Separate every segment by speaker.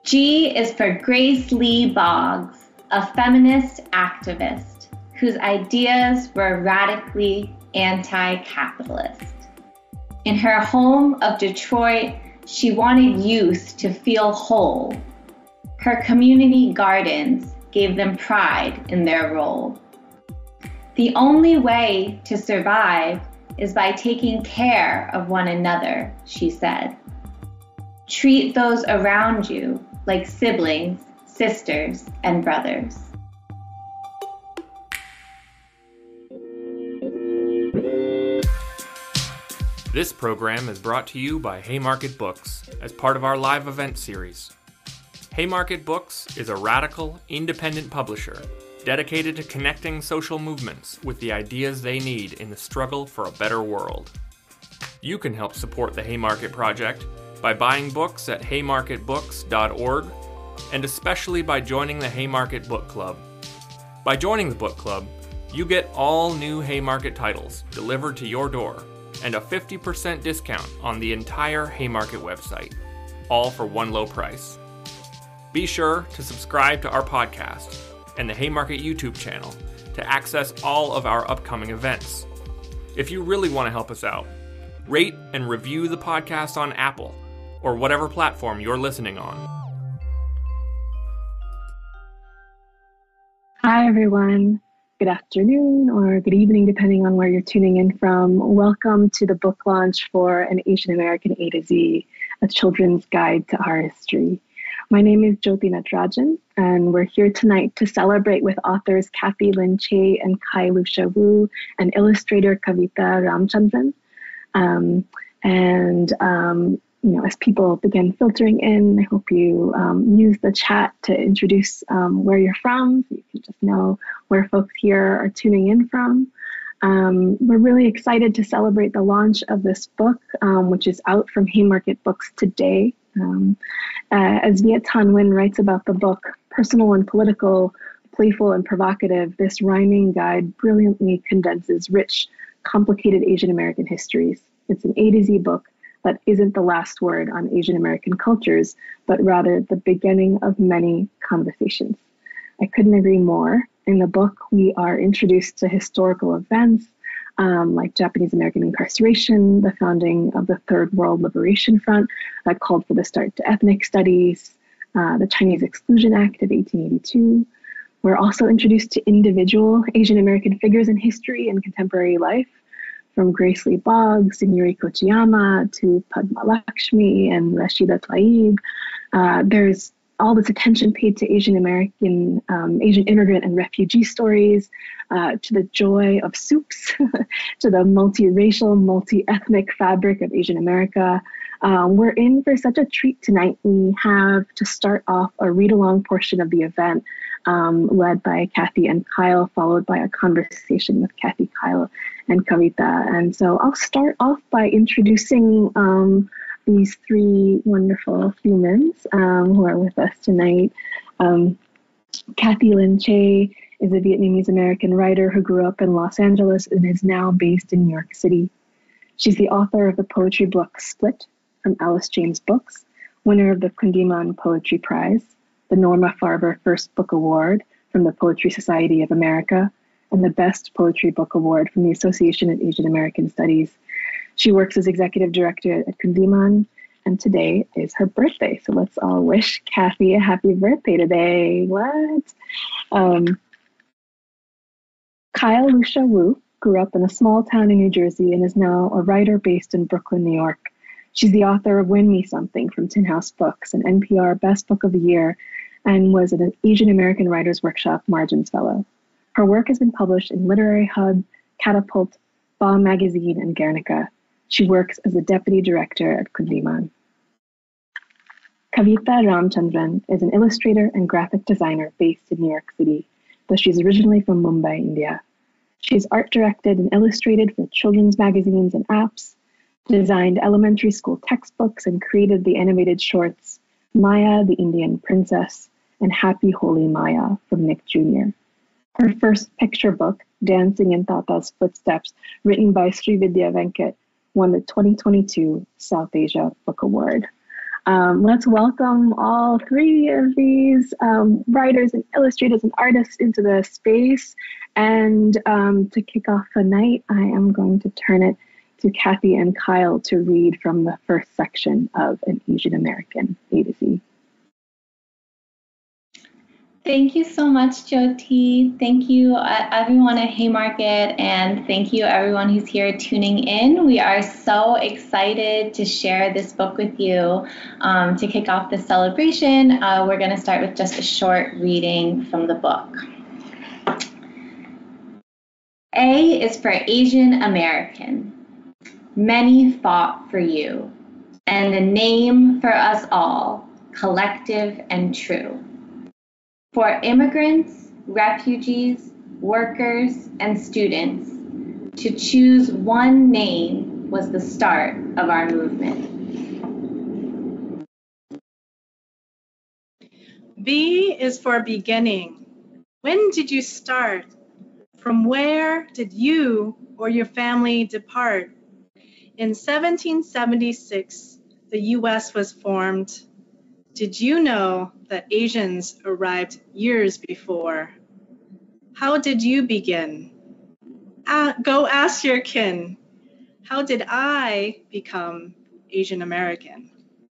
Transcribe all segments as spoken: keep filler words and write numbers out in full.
Speaker 1: G is for Grace Lee Boggs, a feminist activist whose ideas were radically anti-capitalist. In her home of Detroit, she wanted youth to feel whole. Her community gardens gave them pride in their role. The only way to survive is by taking care of one another, she said. Treat those around you like siblings, sisters, and brothers.
Speaker 2: This program is brought to you by Haymarket Books as part of our live event series. Haymarket Books is a radical, independent publisher dedicated to connecting social movements with the ideas they need in the struggle for a better world. You can help support the Haymarket Project by buying books at haymarket books dot org, and especially by joining the Haymarket Book Club. By joining the book club, you get all new Haymarket titles delivered to your door and a fifty percent discount on the entire Haymarket website, all for one low price. Be sure to subscribe to our podcast and the Haymarket YouTube channel to access all of our upcoming events. If you really want to help us out, rate and review the podcast on Apple or whatever platform you're listening on.
Speaker 3: Hi, everyone. Good afternoon or good evening, depending on where you're tuning in from. Welcome to the book launch for An Asian American A to Z, a children's guide to our history. My name is Jyoti Natarajan, and we're here tonight to celebrate with authors Kathy Lin Che and Kai Lucia Wu and illustrator Kavita Ramchandran. Um, and um, you know, as people begin filtering in, I hope you um, use the chat to introduce um, where you're from, so you can just know where folks here are tuning in from. Um, we're really excited to celebrate the launch of this book, um, which is out from Haymarket Books today. Um, uh, as Viet Thanh Nguyen writes about the book, personal and political, playful and provocative, this rhyming guide brilliantly condenses rich, complicated Asian American histories. It's an A to Z book that isn't the last word on Asian American cultures, but rather the beginning of many conversations. I couldn't agree more. In the book, we are introduced to historical events um, like Japanese American incarceration, the founding of the Third World Liberation Front that called for the start to ethnic studies, uh, the Chinese Exclusion Act of eighteen eighty-two. We're also introduced to individual Asian American figures in history and contemporary life, from Grace Lee Boggs and Yuri Kochiyama to Padma Lakshmi and Rashida Tlaib. Uh, there's all this attention paid to Asian American, um, Asian immigrant and refugee stories, uh, to the joy of soups, to the multiracial, multi-ethnic fabric of Asian America. Um, we're in for such a treat tonight. We have to start off a read-along portion of the event um, led by Kathy and Kyle, followed by a conversation with Kathy, Kyle, and Kavita. And so I'll start off by introducing um, these three wonderful humans um, who are with us tonight. Um, Kathy Lin Che is a Vietnamese American writer who grew up in Los Angeles and is now based in New York City. She's the author of the poetry book Split from Alice James Books, winner of the Kundiman Poetry Prize, the Norma Farber First Book Award from the Poetry Society of America, and the Best Poetry Book Award from the Association of Asian American Studies. She works as executive director at Kundiman, and today is her birthday. So let's all wish Kathy a happy birthday today. What? Um, Kyle Lucia Wu grew up in a small town in New Jersey and is now a writer based in Brooklyn, New York. She's the author of Win Me Something from Tin House Books, an N P R Best Book of the Year, and was an Asian American Writers Workshop Margins Fellow. Her work has been published in Literary Hub, Catapult, Ba Magazine, and Guernica. She works as a deputy director at Kundiman. Kavita Ramchandran is an illustrator and graphic designer based in New York City, though she's originally from Mumbai, India. She's art directed and illustrated for children's magazines and apps, designed elementary school textbooks, and created the animated shorts Maya, the Indian Princess, and Happy Holy Maya from Nick Junior Her first picture book, Dancing in Tata's Footsteps, written by Srividya Venkat, won the twenty twenty-two South Asia Book Award. Um, let's welcome all three of these um, writers and illustrators and artists into the space. And um, to kick off the night, I am going to turn it to Kathy and Kyle to read from the first section of An Asian American A to Z.
Speaker 1: Thank you so much, Jyoti. Thank you, uh, everyone at Haymarket, and thank you, everyone who's here tuning in. We are so excited to share this book with you. Um, to kick off the celebration, uh, we're going to start with just a short reading from the book. A is for Asian American. Many fought for you, and a name for us all, collective and true. For immigrants, refugees, workers, and students, to choose one name was the start of our movement.
Speaker 4: B is for beginning. When did you start? From where did you or your family depart? In seventeen seventy-six, the U S was formed. Did you know that Asians arrived years before? How did you begin? Uh, go ask your kin. How did I become Asian American?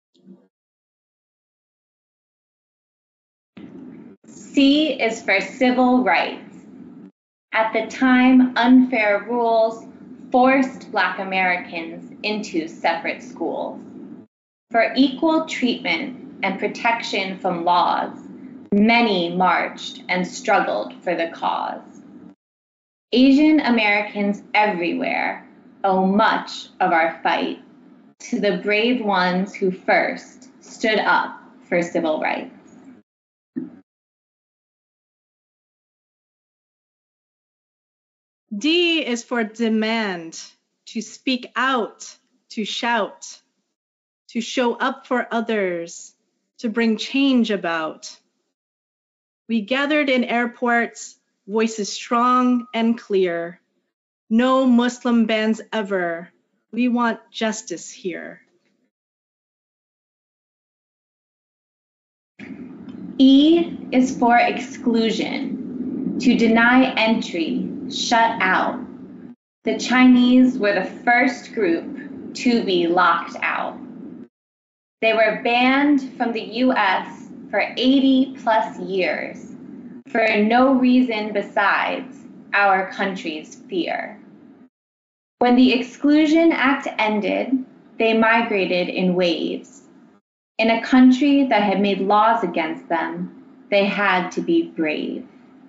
Speaker 1: C is for civil rights. At the time, unfair rules forced Black Americans into separate schools. For equal treatment and protection from laws, many marched and struggled for the cause. Asian Americans everywhere owe much of our fight to the brave ones who first stood up for civil rights.
Speaker 4: D is for demand, to speak out, to shout, to show up for others, to bring change about. We gathered in airports, voices strong and clear. No Muslim bans ever. We want justice here.
Speaker 1: E is for exclusion, to deny entry, shut out. The Chinese were the first group to be locked out. They were banned from the U S for eighty plus years for no reason besides our country's fear. When the Exclusion Act ended, they migrated in waves. In a country that had made laws against them, they had to be brave.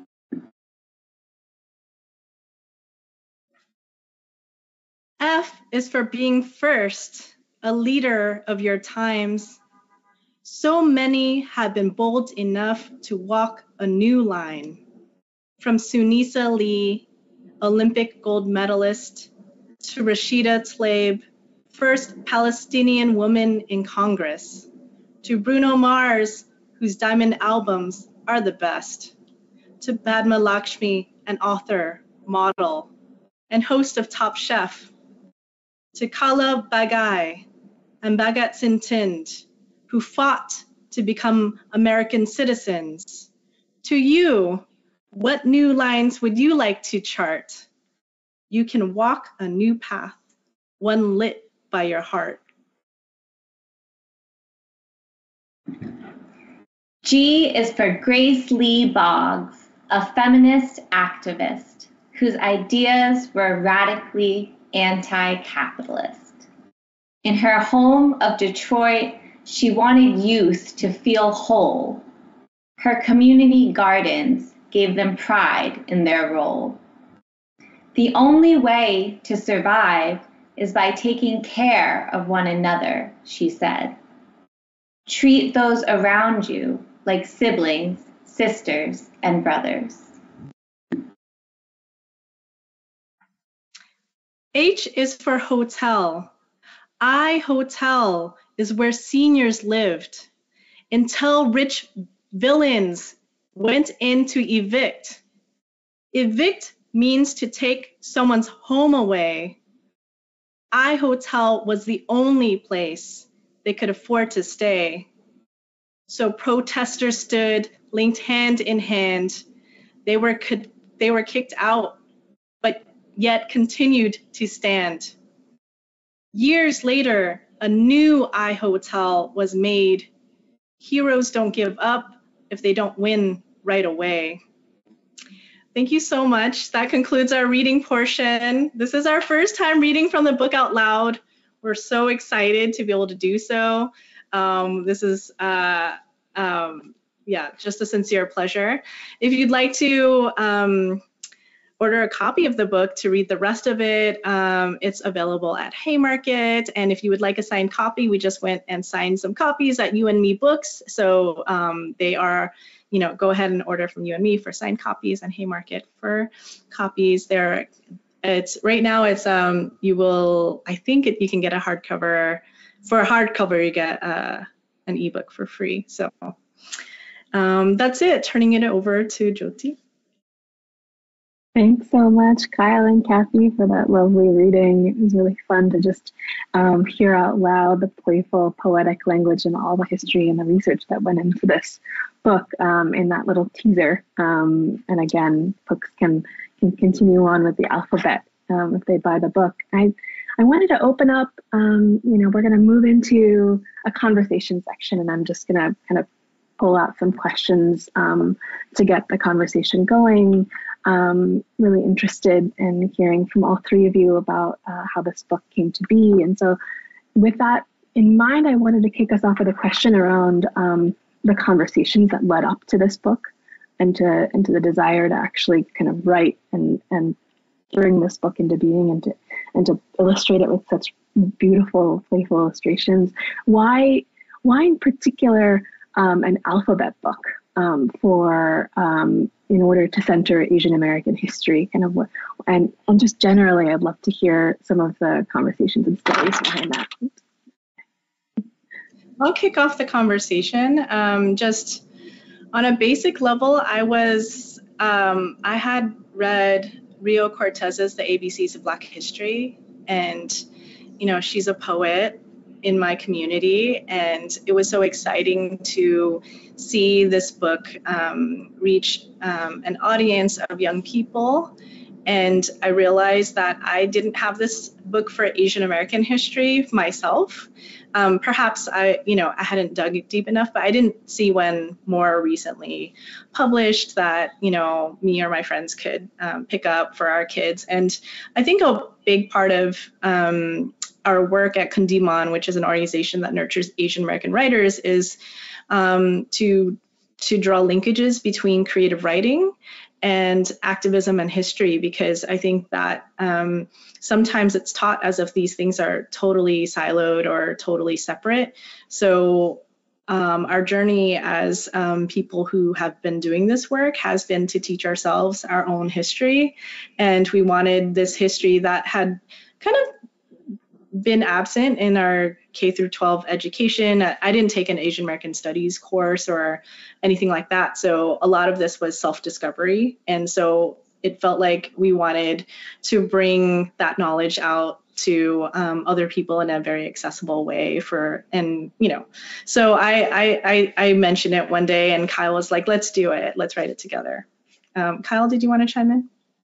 Speaker 4: F is for being first, a leader of your times. So many have been bold enough to walk a new line. From Sunisa Lee, Olympic gold medalist, to Rashida Tlaib, first Palestinian woman in Congress, to Bruno Mars, whose diamond albums are the best, to Padma Lakshmi, an author, model, and host of Top Chef, to Kala Bagai and Bhagat Singh Thind, who fought to become American citizens. To you, what new lines would you like to chart? You can walk a new path, one lit by your heart.
Speaker 1: G is for Grace Lee Boggs, a feminist activist whose ideas were radically anti-capitalist. In her home of Detroit, she wanted youth to feel whole. Her community gardens gave them pride in their role. The only way to survive is by taking care of one another, she said. Treat those around you like siblings, sisters, and brothers.
Speaker 4: H is for hotel. I Hotel is where seniors lived until rich villains went in to evict. Evict means to take someone's home away. I Hotel was the only place they could afford to stay. So protesters stood, linked hand in hand. They were, they were kicked out, but yet continued to stand. Years later, a new I Hotel was made. Heroes don't give up if they don't win right away. Thank you so much. That concludes our reading portion. This is our first time reading from the book out loud. We're so excited to be able to do so. Um, this is, uh, um, yeah, just a sincere pleasure. If you'd like to um, order a copy of the book to read the rest of it, um, it's available at Haymarket. And if you would like a signed copy, we just went and signed some copies at You and Me Books. So um, they are, you know, go ahead and order from You and Me for signed copies and Haymarket for copies. There, it's right now. It's um, you will. I think it, you can get a hardcover. For a hardcover, you get uh, an ebook for free. So um, that's it. Turning it over to Jyoti.
Speaker 3: Thanks so much, Kyle and Kathy, for that lovely reading. It was really fun to just um, hear out loud the playful, poetic language and all the history and the research that went into this book um, in that little teaser. Um, and again, folks can, can continue on with the alphabet um, if they buy the book. I, I wanted to open up, um, you know, we're going to move into a conversation section, and I'm just going to kind of pull out some questions um, to get the conversation going. Um, really interested in hearing from all three of you about uh, how this book came to be. And so with that in mind, I wanted to kick us off with a question around um, the conversations that led up to this book and to, and to the desire to actually kind of write and, and bring this book into being and to, and to illustrate it with such beautiful, playful illustrations. Why, why in particular um, an alphabet book um, for um, in order to center Asian American history, kind of what, and, and just generally, I'd love to hear some of the conversations and stories behind that.
Speaker 4: I'll kick off the conversation. Um, just on a basic level, I was, um, I had read Rio Cortez's The A B Cs of Black History, and, you know, she's a poet in my community, and it was so exciting to see this book um, reach um, an audience of young people. And I realized that I didn't have this book for Asian American history myself. Um, perhaps I, you know, I hadn't dug deep enough, but I didn't see when more recently published that, you know, me or my friends could um, pick up for our kids. And I think a big part of um, our work at Kundiman, which is an organization that nurtures Asian American writers, is um, to to draw linkages between creative writing and activism and history, because I think that um, sometimes it's taught as if these things are totally siloed or totally separate. So um, our journey as um, people who have been doing this work has been to teach ourselves our own history. And we wanted this history that had kind of been absent in our K through twelve education. I didn't take an Asian American Studies course or anything like that. So a lot of this was self-discovery. And so it felt like we wanted to bring that knowledge out to um, other people in a very accessible way for, and, you know, so I, I, I, I mentioned it one day and Kyle was like, let's do it. Let's write it together. Um, Kyle, did you want to chime in?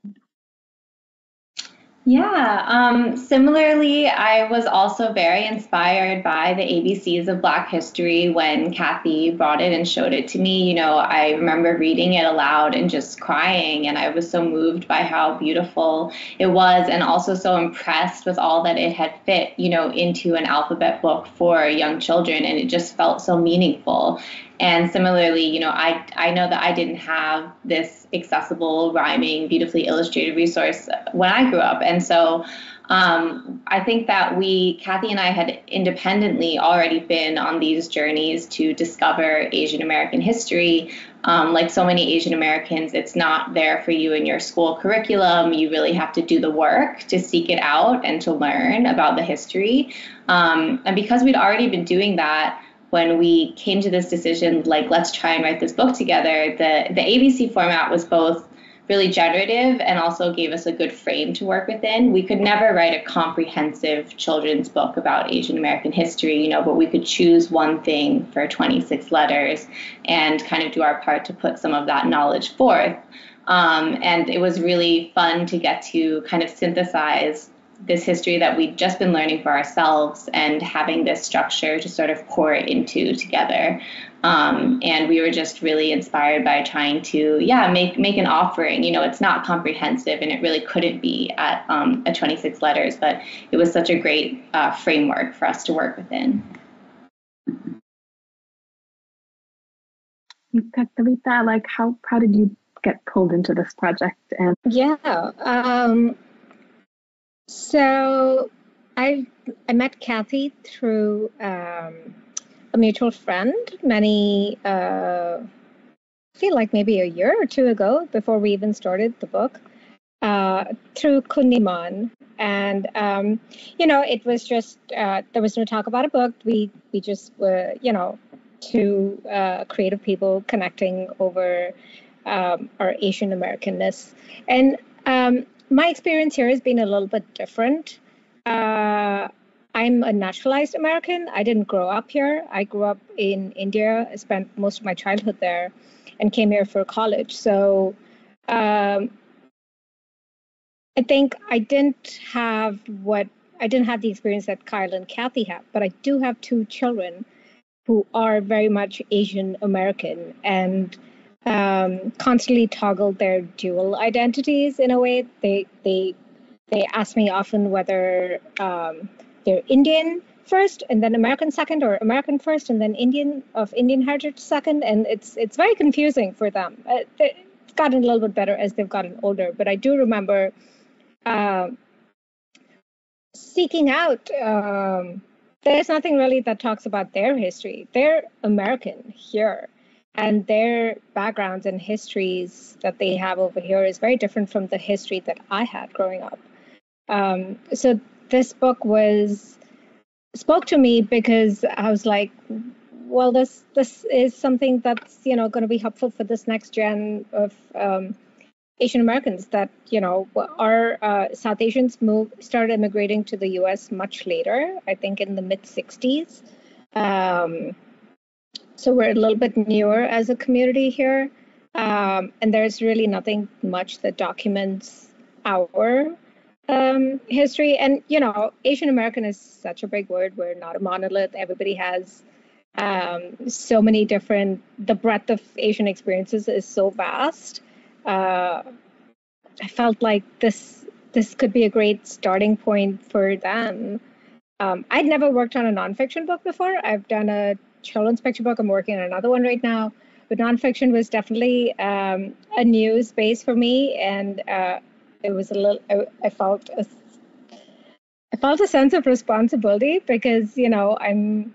Speaker 1: Yeah, um, similarly, I was also very inspired by the A B Cs of Black History when Kathy brought it and showed it to me. You know, I remember reading it aloud and just crying, and I was so moved by how beautiful it was, and also so impressed with all that it had fit, you know, into an alphabet book for young children, and it just felt so meaningful. And similarly, you know, I, I know that I didn't have this accessible, rhyming, beautifully illustrated resource when I grew up. And so um, I think that we, Kathy and I, had independently already been on these journeys to discover Asian American history. Um, like so many Asian Americans, it's not there for you in your school curriculum. You really have to do the work to seek it out and to learn about the history. Um, and because we'd already been doing that, when we came to this decision, like, let's try and write this book together, the, the A B C format was both really generative and also gave us a good frame to work within. We could never write a comprehensive children's book about Asian American history, you know, but we could choose one thing for twenty-six letters and kind of do our part to put some of that knowledge forth. Um, and it was really fun to get to kind of synthesize this history that we'd just been learning for ourselves and having this structure to sort of pour it into together. Um, and we were just really inspired by trying to, yeah, make make an offering. You know, it's not comprehensive and it really couldn't be at um, at twenty-six letters, but it was such a great uh, framework for us to work within.
Speaker 3: Kavita, like how, how did you get pulled into this project? And
Speaker 5: yeah, um, so I I met Kathy through um, a mutual friend many, uh, I feel like maybe a year or two ago, before we even started the book, uh, through Kundiman. And, um, you know, it was just, uh, there was no talk about a book. We, we just were, you know, two uh, creative people connecting over um, our Asian Americanness. And um, my experience here has been a little bit different. Uh, I'm a naturalized American. I didn't grow up here. I grew up in India. I spent most of my childhood there and came here for college. So um, I think I didn't have what, I didn't have the experience that Kyle and Kathy have, but I do have two children who are very much Asian American and um, constantly toggle their dual identities in a way. They, they, they ask me often whether um, they're Indian first and then American second, or American first and then Indian of Indian heritage second, and it's it's very confusing for them. Uh, it's gotten a little bit better as they've gotten older, but I do remember uh, seeking out. Um, there's nothing really that talks about their history. They're American here, and their backgrounds and histories that they have over here is very different from the history that I had growing up. Um, so this book was spoke to me because I was like, well, this this is something that's, you know, going to be helpful for this next gen of um, Asian Americans that, you know, our uh, South Asians moved started immigrating to the U S much later, I think in the mid sixties. Um, so we're a little bit newer as a community here. Um, and there's really nothing much that documents our Um, history. And, you know, Asian American is such a big word. We're not a monolith. Everybody has um, so many different, the breadth of Asian experiences is so vast. Uh, I felt like this this could be a great starting point for them. Um, I'd never worked on a nonfiction book before. I've done a children's picture book. I'm working on another one right now. But nonfiction was definitely um, a new space for me. And uh, it was a little, I, I felt a, I felt a sense of responsibility because, you know, I'm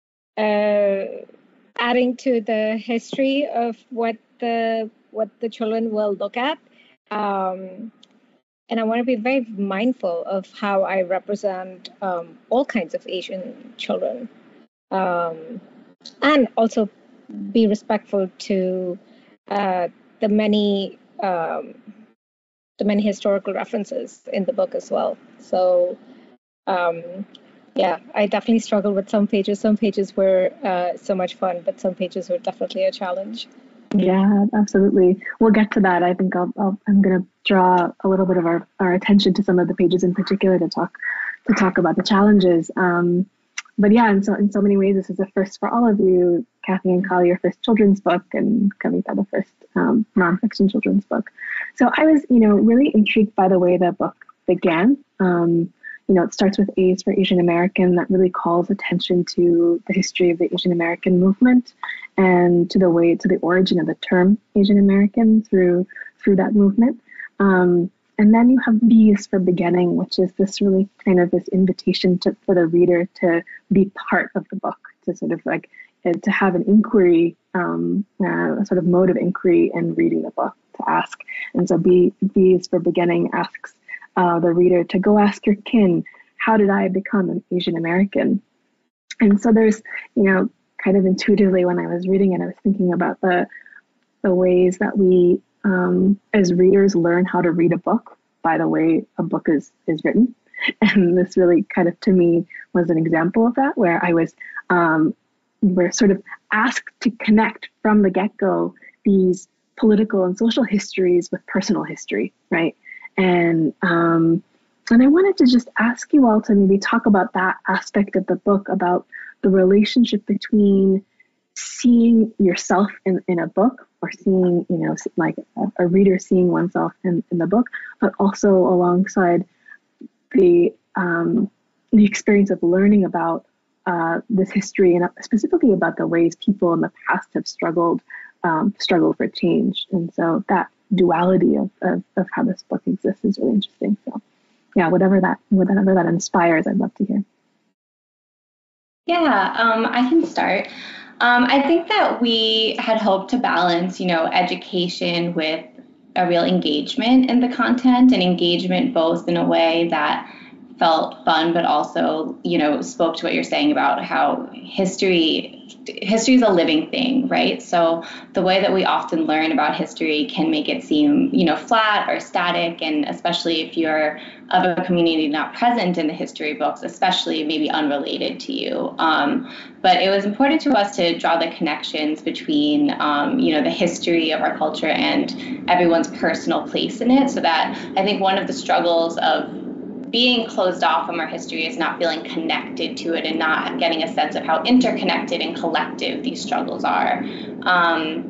Speaker 5: uh, adding to the history of what the what the children will look at. Um, and I want to be very mindful of how I represent um, all kinds of Asian children. Um, and also be respectful to uh, the many um, the many historical references in the book as well. So, um, yeah, I definitely struggled with some pages. Some pages were uh, so much fun, but some pages were definitely a challenge.
Speaker 3: Yeah, absolutely. We'll get to that. I think I'll, I'll, I'm going to draw a little bit of our, our attention to some of the pages in particular to talk to talk about the challenges. Um, but yeah, in so in so many ways, this is a first for all of you. Kathy and Kyle, your first children's book, and Kavita, the first um, nonfiction children's book. So I was, you know, really intrigued by the way the book began. Um, you know, it starts with A's for Asian American, that really calls attention to the history of the Asian American movement and to the way, to the origin of the term Asian American through through that movement. Um, and then you have B's for beginning, which is this really kind of this invitation to, for the reader to be part of the book, to sort of like, to have an inquiry, um, uh, a sort of mode of inquiry in reading the book, to ask. And so B, B is for beginning, asks uh, the reader to go ask your kin, how did I become an Asian American? And so there's, you know, kind of intuitively when I was reading it, I was thinking about the the ways that we um, as readers learn how to read a book by the way a book is, is written. And this really kind of, to me, was an example of that, where I was, um, we're sort of asked to connect from the get-go these political and social histories with personal history, right? And um, and I wanted to just ask you all to maybe talk about that aspect of the book, about the relationship between seeing yourself in, in a book, or seeing, you know, like a, a reader seeing oneself in, in the book, but also alongside the um, the experience of learning about uh, this history, and specifically about the ways people in the past have struggled um, struggled for change. And so that duality of, of, of how this book exists is really interesting. So yeah, whatever that whatever that inspires, I'd love to hear.
Speaker 1: Yeah, um, I can start. Um, I think that we had hoped to balance, you know, education with a real engagement in the content, and engagement both in a way that felt fun, but also, you know, spoke to what you're saying about how history history is a living thing, right? So the way that we often learn about history can make it seem, you know, flat or static, and especially if you're of a community not present in the history books, especially maybe unrelated to you. Um, but it was important to us to draw the connections between, um, you know, the history of our culture and everyone's personal place in it, so that I think one of the struggles of being closed off from our history is not feeling connected to it and not getting a sense of how interconnected and collective these struggles are. Um,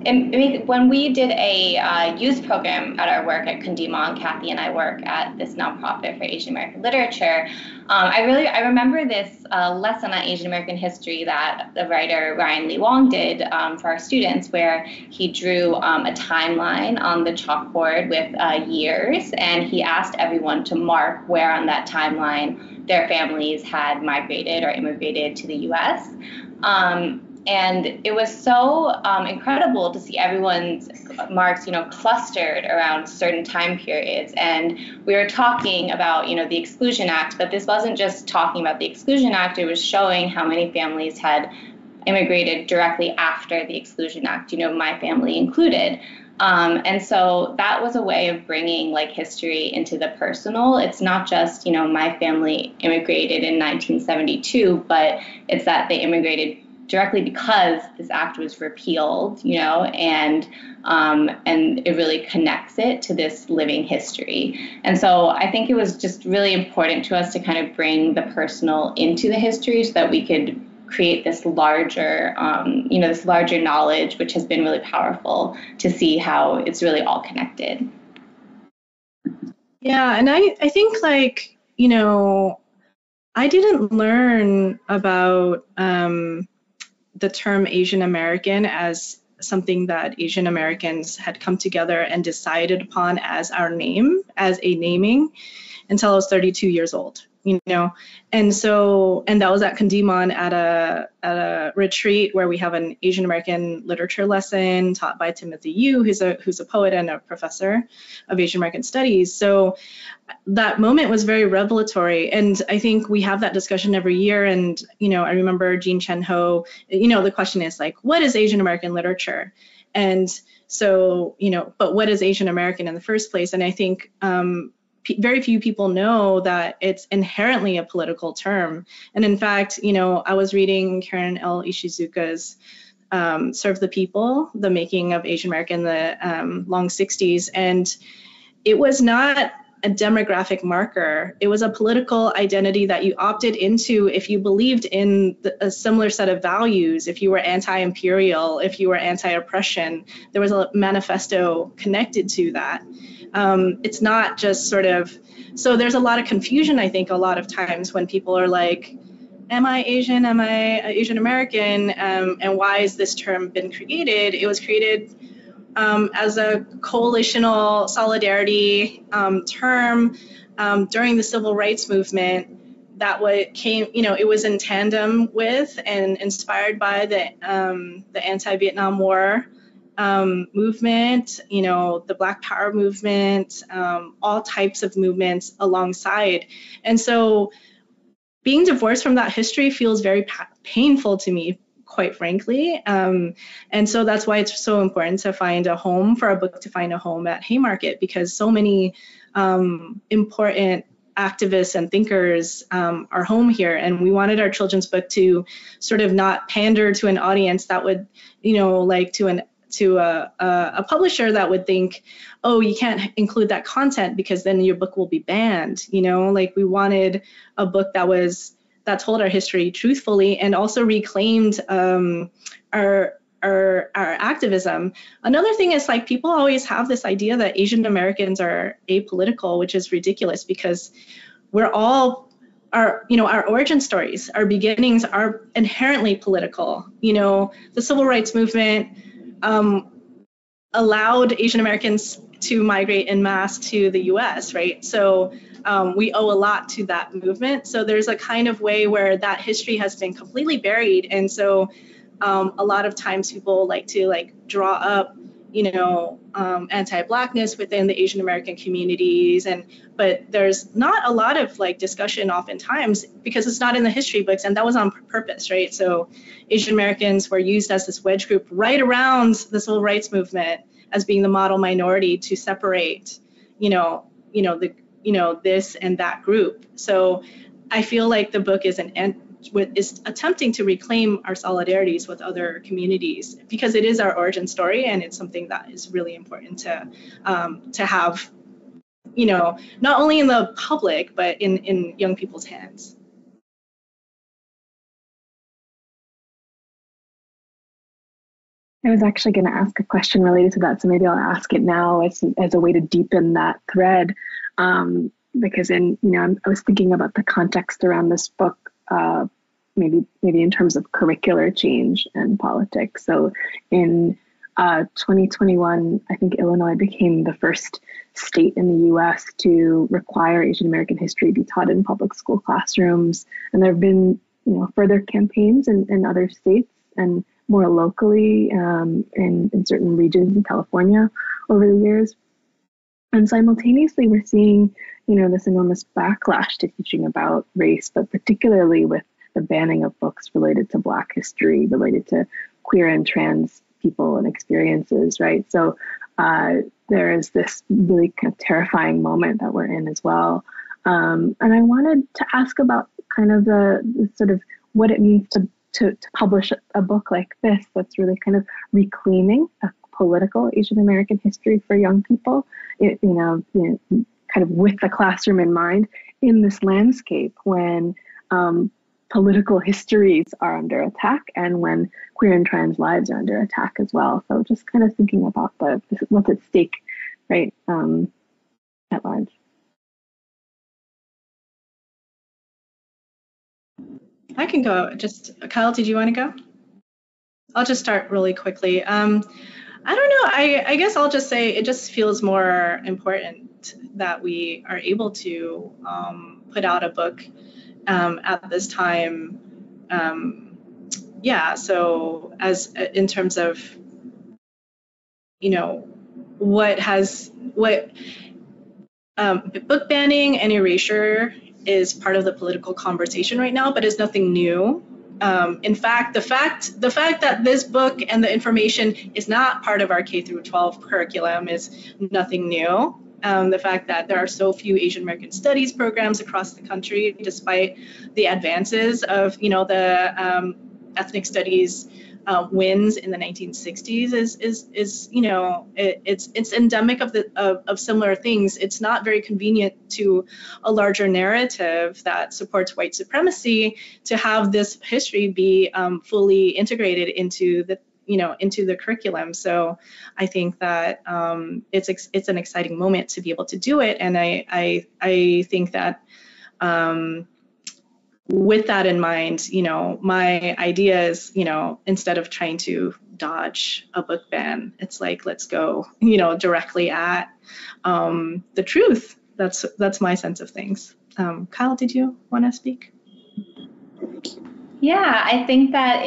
Speaker 1: and when we did a uh, youth program at our work at Kundima, Kathy and I work at this nonprofit for Asian American literature, um, I really, I remember this uh, lesson on Asian American history that the writer Ryan Lee Wong did um, for our students, where he drew um, a timeline on the chalkboard with uh, years, and he asked everyone to mark where on that timeline their families had migrated or immigrated to the U S. Um, And it was so um, incredible to see everyone's marks, you know, clustered around certain time periods. And we were talking about, you know, the Exclusion Act, but this wasn't just talking about the Exclusion Act. It was showing how many families had immigrated directly after the Exclusion Act, you know, my family included. Um, and so that was a way of bringing like history into the personal. It's not just, you know, my family immigrated in nineteen seventy-two, but it's that they immigrated directly because this act was repealed, you know, and um, and it really connects it to this living history. And so I think it was just really important to us to kind of bring the personal into the history so that we could create this larger, um, you know, this larger knowledge, which has been really powerful to see how it's really all connected.
Speaker 4: Yeah, and I, I think like, you know, I didn't learn about um, the term Asian American as something that Asian Americans had come together and decided upon as our name, as a naming, until I was thirty-two years old, you know. And so, and that was at Kundiman at a at a retreat where we have an Asian American literature lesson taught by Timothy Yu, who's a who's a poet and a professor of Asian American studies. So that moment was very revelatory, and I think we have that discussion every year. And you know, I remember Jean Chen Ho. You know, the question is like, what is Asian American literature? And so, you know, but what is Asian American in the first place? And I think um, p- very few people know that it's inherently a political term. And in fact, you know, I was reading Karen L. Ishizuka's um, "Serve the People: The Making of Asian America in the um, Long sixties," and it was not a demographic marker. It was a political identity that you opted into if you believed in the, a similar set of values, if you were anti-imperial, if you were anti-oppression. There was a manifesto connected to that. Um, it's not just sort of, so there's a lot of confusion, I think, a lot of times when people are like, am I Asian, am I Asian American, um, and why has this term been created? It was created Um, as a coalitional solidarity um, term um, during the civil rights movement that what came, you know, it was in tandem with and inspired by the um, the anti-Vietnam War um, movement, you know, the Black Power movement, um, all types of movements alongside. And so being divorced from that history feels very pa- painful to me, quite frankly. Um, and so that's why it's so important to find a home, for a book to find a home at Haymarket, because so many um, important activists and thinkers um, are home here. And we wanted our children's book to sort of not pander to an audience that would, you know, like to an to a, a, a publisher that would think, oh, you can't include that content because then your book will be banned. You know, like we wanted a book that was that told our history truthfully and also reclaimed um, our, our our activism. Another thing is, like, people always have this idea that Asian Americans are apolitical, which is ridiculous, because we're all our you know our origin stories, our beginnings are inherently political. You know, the civil rights movement um, allowed Asian Americans to migrate en masse to the U S, right? So um, we owe a lot to that movement. So there's a kind of way where that history has been completely buried. And so um, a lot of times people like to like draw up, you know, um, anti-Blackness within the Asian American communities. And but there's not a lot of like discussion oftentimes because it's not in the history books, and that was on purpose, right? So Asian Americans were used as this wedge group right around the civil rights movement as being the model minority to separate, you know, you know, the, you know, this and that group. So I feel like the book is an is attempting to reclaim our solidarities with other communities, because it is our origin story, and it's something that is really important to um, to have, you know, not only in the public but in in young people's hands.
Speaker 3: I was actually going to ask a question related to that, so maybe I'll ask it now as as a way to deepen that thread. Um, because in you know I was thinking about the context around this book, uh, maybe maybe in terms of curricular change and politics. So in uh, twenty twenty-one, I think Illinois became the first state in the U S to require Asian American history be taught in public school classrooms, and there have been you know further campaigns in, in other states and more locally um, in, in certain regions in California over the years. And simultaneously, we're seeing, you know, this enormous backlash to teaching about race, but particularly with the banning of books related to Black history, related to queer and trans people and experiences, right? So uh, there is this really kind of terrifying moment that we're in as well. Um, and I wanted to ask about kind of the, the sort of what it means to To, to publish a book like this that's really kind of reclaiming a political Asian American history for young people, it, you, know, you know, kind of with the classroom in mind in this landscape when um, political histories are under attack and when queer and trans lives are under attack as well. So just kind of thinking about the what's at stake, right, um, at large.
Speaker 4: I can go. Just Kyle, did you want to go? I'll just start really quickly. Um, I don't know. I, I guess I'll just say it just feels more important that we are able to um, put out a book um, at this time. Um, yeah. So as in terms of, you know, what has what um, book banning and erasure is part of the political conversation right now, but is nothing new. Um, in fact, the fact the fact that this book and the information is not part of our K through twelve curriculum is nothing new. Um, the fact that there are so few Asian American studies programs across the country, despite the advances of you know the um, ethnic studies uh, wins in the nineteen sixties, is is is you know it, it's it's endemic of the of, of similar things. It's not very convenient to a larger narrative that supports white supremacy to have this history be um, fully integrated into the you know into the curriculum. So I think that um, it's it's an exciting moment to be able to do it, and I I I think that. Um, With that in mind, you know, my idea is, you know, instead of trying to dodge a book ban, it's like, let's go, you know, directly at um, the truth. That's that's my sense of things. Um, Kyle, did you want to speak?
Speaker 1: Yeah, I think that it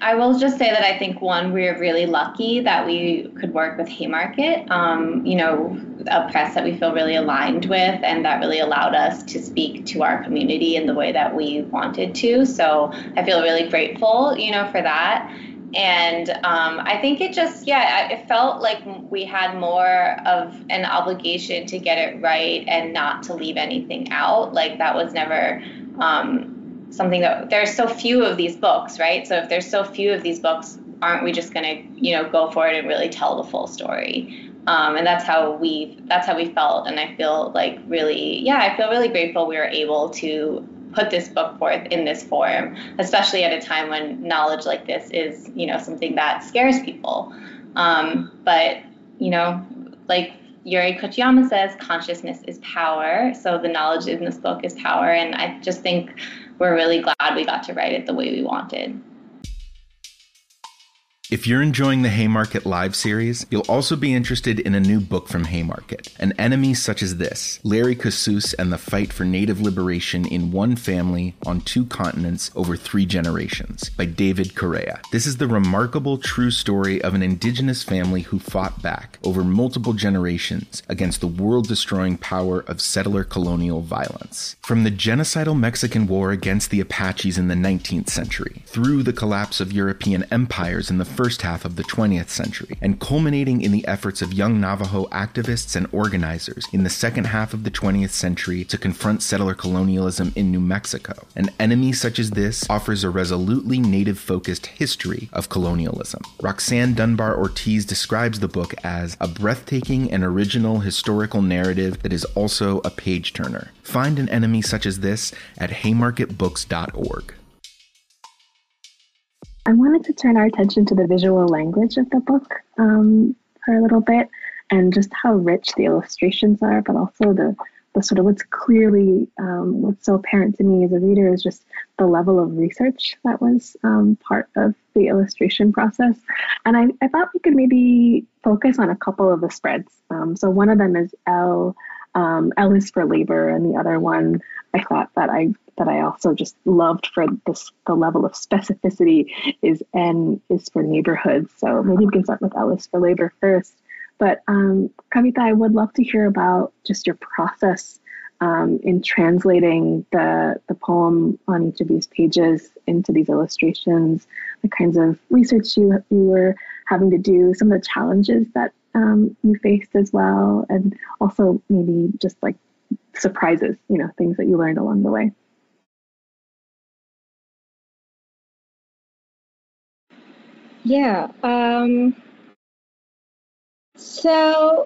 Speaker 1: I will just say that I think, one, we're really lucky that we could work with Haymarket, um, you know, a press that we feel really aligned with and that really allowed us to speak to our community in the way that we wanted to. So I feel really grateful, you know, for that. And um, I think it just, yeah, it felt like we had more of an obligation to get it right and not to leave anything out. Like that was never um, something that, there's so few of these books, right? So if there's so few of these books, aren't we just going to, you know, go for it and really tell the full story? Um, and that's how we, that's how we felt. And I feel like really, yeah, I feel really grateful we were able to put this book forth in this form, especially at a time when knowledge like this is, you know, something that scares people. Um, but, you know, like Yuri Kochiyama says, consciousness is power. So the knowledge in this book is power. And I just think we're really glad we got to write it the way we wanted.
Speaker 6: If you're enjoying the Haymarket Live series, you'll also be interested in a new book from Haymarket, An Enemy Such as This, Larry Kossuth and the Fight for Native Liberation in One Family on Two Continents Over Three Generations, by David Correa. This is the remarkable true story of an indigenous family who fought back over multiple generations against the world-destroying power of settler colonial violence. From the genocidal Mexican War against the Apaches in the nineteenth century, through the collapse of European empires in the first first half of the twentieth century, and culminating in the efforts of young Navajo activists and organizers in the second half of the twentieth century to confront settler colonialism in New Mexico. An Enemy Such as This offers a resolutely native-focused history of colonialism. Roxanne Dunbar Ortiz describes the book as a breathtaking and original historical narrative that is also a page-turner. Find An Enemy Such as This at haymarket books dot org.
Speaker 3: I wanted to turn our attention to the visual language of the book um, for a little bit, and just how rich the illustrations are, but also the, the sort of what's clearly, um, what's so apparent to me as a reader is just the level of research that was um, part of the illustration process. And I, I thought we could maybe focus on a couple of the spreads. Um, so one of them is L, um, L is for labor, and the other one I thought that I that I also just loved for this, the level of specificity is N is for neighborhoods. So maybe we can start with L is for labor first. But um, Kavita, I would love to hear about just your process um, in translating the, the poem on each of these pages into these illustrations, the kinds of research you, you were having to do, some of the challenges that um, you faced as well, and also maybe just like surprises, you know, things that you learned along the way.
Speaker 5: Yeah. Um, so,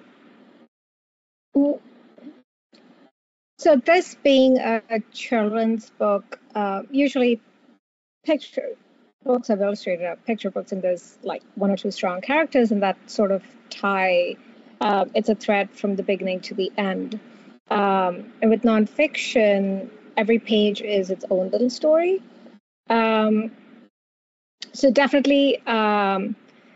Speaker 5: so this being a, a children's book, uh, usually picture books have illustrated are picture books, and there's like one or two strong characters, and that sort of tie. Uh, it's a thread from the beginning to the end. Um, and with nonfiction, every page is its own little story. Um, So definitely, um,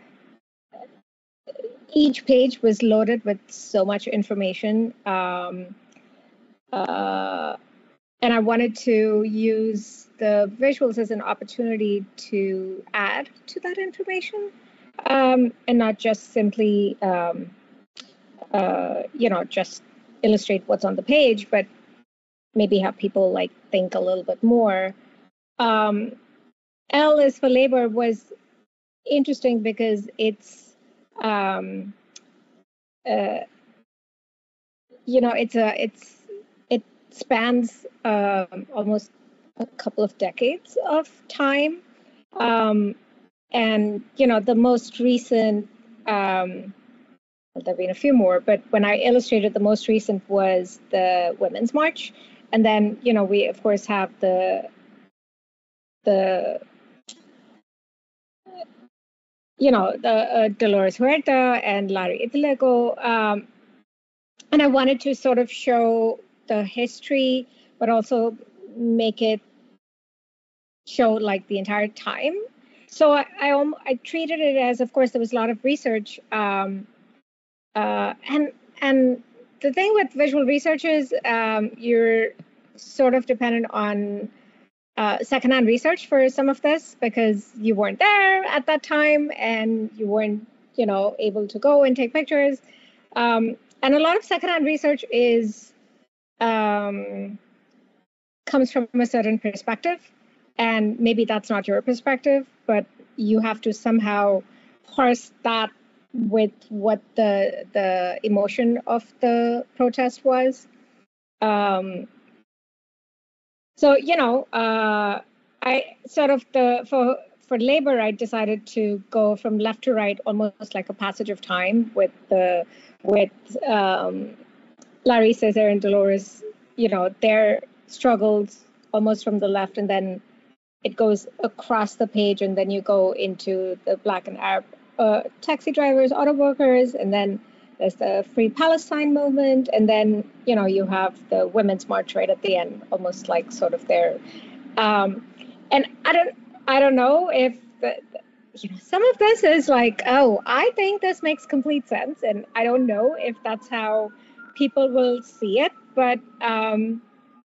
Speaker 5: each page was loaded with so much information, um, uh, and I wanted to use the visuals as an opportunity to add to that information, um, and not just simply, um, uh, you know, just illustrate what's on the page, but maybe have people like think a little bit more. Um, L is for labor was interesting because it's, um, uh, you know, it's a, it's, it spans um, almost a couple of decades of time, um, and you know, the most recent, um, well, there've been a few more, but when I illustrated, the most recent was the Women's March, and then you know, we of course have the the you know, the uh, Dolores Huerta and Larry Hidalgo. Um, and I wanted to sort of show the history, but also make it show like the entire time. So I, I, I treated it as, of course, there was a lot of research. Um, uh, and, and the thing with visual research is um, you're sort of dependent on uh, secondhand research for some of this because you weren't there at that time and you weren't, you know, able to go and take pictures. Um, and a lot of secondhand research is um, comes from a certain perspective, and maybe that's not your perspective, but you have to somehow parse that with what the the emotion of the protest was. Um, so you know, uh, I sort of the for for labor, I decided to go from left to right, almost like a passage of time with the with um, Larry, Cesar, and Dolores. You know, their struggles almost from the left, and then it goes across the page, and then you go into the Black and Arab uh, taxi drivers, auto workers, and then there's the Free Palestine movement, and then you know you have the Women's March right at the end, almost like sort of their. Um, and I don't, I don't know if the, you know some of this is like, oh, I think this makes complete sense, and I don't know if that's how people will see it, but. Um,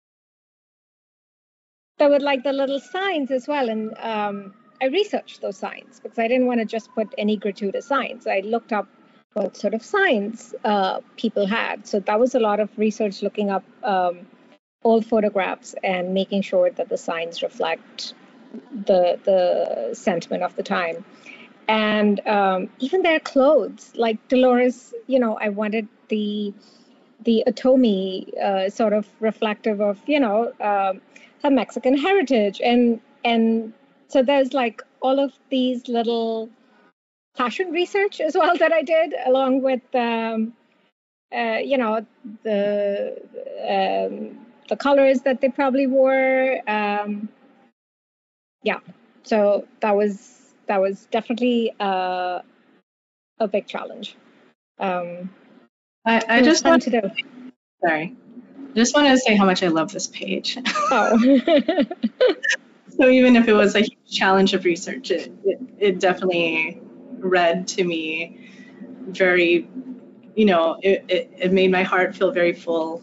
Speaker 5: There were like the little signs as well, and um, I researched those signs because I didn't want to just put any gratuitous signs. I looked up what sort of signs uh, people had. So that was a lot of research, looking up um, old photographs and making sure that the signs reflect the the sentiment of the time. And um, even their clothes, like Dolores, you know, I wanted the the Atomi uh, sort of reflective of, you know, um, her Mexican heritage. And and so there's like all of these little fashion research as well that I did, along with, um, uh, you know, the um, the colors that they probably wore. Um, yeah, so that was that was definitely uh, a big challenge. Um,
Speaker 4: I, I just want
Speaker 5: to do.
Speaker 4: Sorry. I just wanted to say how much I love this page.
Speaker 5: Oh.
Speaker 4: So even if it was a huge challenge of research, it, it, it definitely read to me very, you know, it, it, it made my heart feel very full.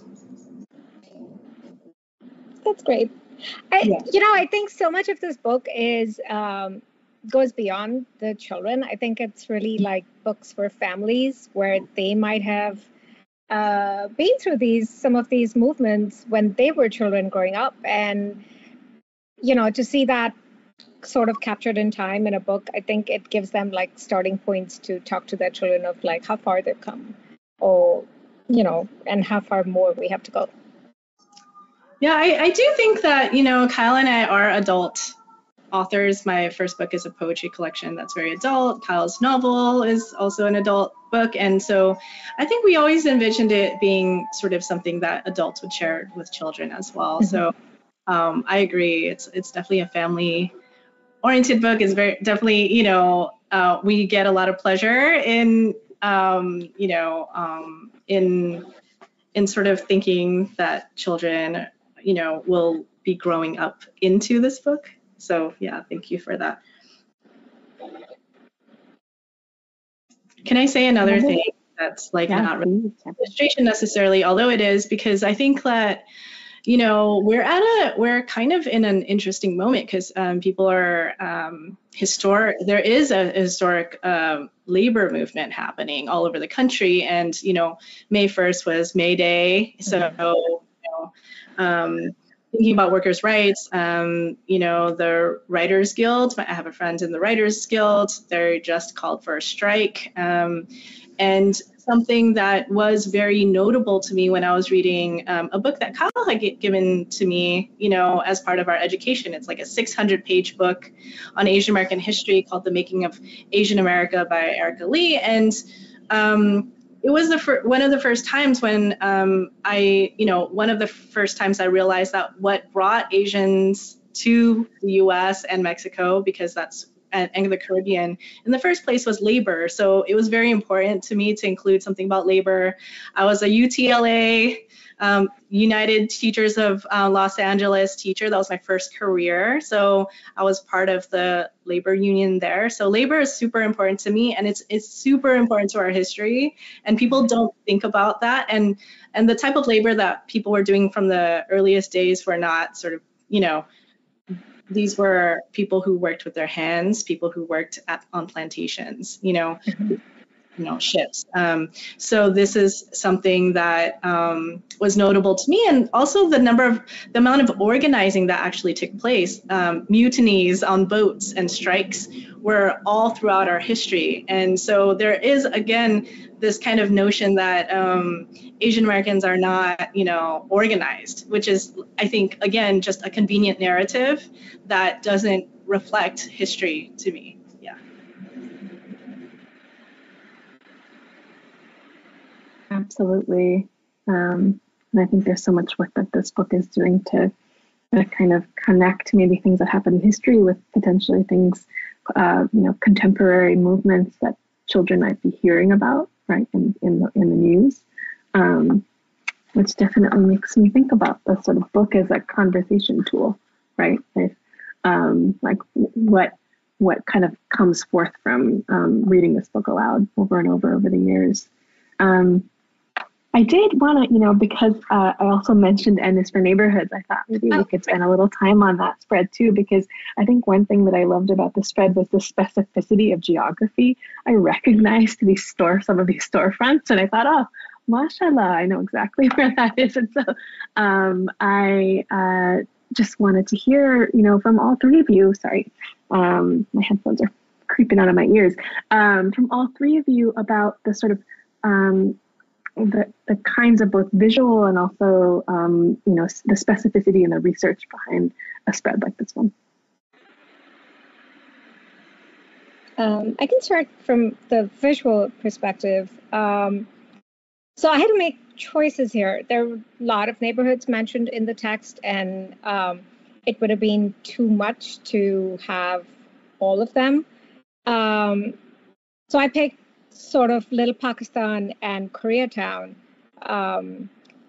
Speaker 5: That's great. I,
Speaker 4: Yeah.
Speaker 5: You know, I think so much of this book is um, goes beyond the children. I think it's really like books for families where they might have uh, been through these some of these movements when they were children growing up, and you know, to see that sort of captured in time in a book, I think it gives them like starting points to talk to their children of like how far they've come, or you know, and how far more we have to go.
Speaker 4: Yeah, I, I do think that, you know, Kyle and I are adult authors. My first book is a poetry collection that's very adult. Kyle's novel is also an adult book. And so I think we always envisioned it being sort of something that adults would share with children as well. Mm-hmm. So um, I agree. It's it's definitely a family oriented book. It's very definitely, you know, uh, we get a lot of pleasure in, um, you know, um, in in sort of thinking that children, you know, will be growing up into this book. So yeah, thank you for that. Can I say another mm-hmm. thing that's like yeah, not really illustration necessarily, although it is, because I think that, you know, we're at a, we're kind of in an interesting moment because um, people are um, historic, there is a historic um, labor movement happening all over the country. And, you know, May first was May Day. So, mm-hmm. you know, um, thinking about workers' rights, um, you know, the Writers Guild, I have a friend in the Writers Guild, they're just called for a strike. Um, and something that was very notable to me when I was reading um, a book that Kyle had get, given to me, you know, as part of our education. It's like a six hundred page book on Asian American history called The Making of Asian America by Erica Lee. And um, it was the fir- one of the first times when um, I, you know, one of the first times I realized that what brought Asians to the U S and Mexico, because that's and, and the Caribbean in the first place, was labor. So it was very important to me to include something about labor. I was a U T L A, um, United Teachers of uh, Los Angeles teacher. That was my first career. So I was part of the labor union there. So labor is super important to me, and it's it's super important to our history. And people don't think about that. And and the type of labor that people were doing from the earliest days were not sort of, you know, these were people who worked with their hands, people who worked at, on plantations, you know, mm-hmm. you know, ships. Um, so this is something that um, was notable to me, and also the number of, the amount of organizing that actually took place. Um, mutinies on boats and strikes were all throughout our history. And so there is, again, this kind of notion that um, Asian Americans are not, you know, organized, which is, I think, again, just a convenient narrative that doesn't reflect history to me. Yeah.
Speaker 3: Absolutely. Um, and I think there's so much work that this book is doing to uh, kind of connect maybe things that happen in history with potentially things, uh, you know, contemporary movements that children might be hearing about, right, in, in, the, in the news, um, which definitely makes me think about the sort of book as a conversation tool, right? If, um, like what what kind of comes forth from um, reading this book aloud over and over over the years. Um, I did want to, you know, because uh, I also mentioned N is for neighborhoods, I thought maybe oh, we could spend a little time on that spread too, because I think one thing that I loved about the spread was the specificity of geography. I recognized these store, some of these storefronts, and I thought, oh, mashallah, I know exactly where that is. And so um, I uh, just wanted to hear, you know, from all three of you, sorry, um, my headphones are creeping out of my ears, um, from all three of you about the sort of, um, the, the kinds of both visual and also, um, you know, the specificity and the research behind a spread like this one.
Speaker 5: Um, I can start from the visual perspective. Um, so I had to make choices here. There were a lot of neighborhoods mentioned in the text, and um, it would have been too much to have all of them. Um, so I picked sort of Little Pakistan and Koreatown, um,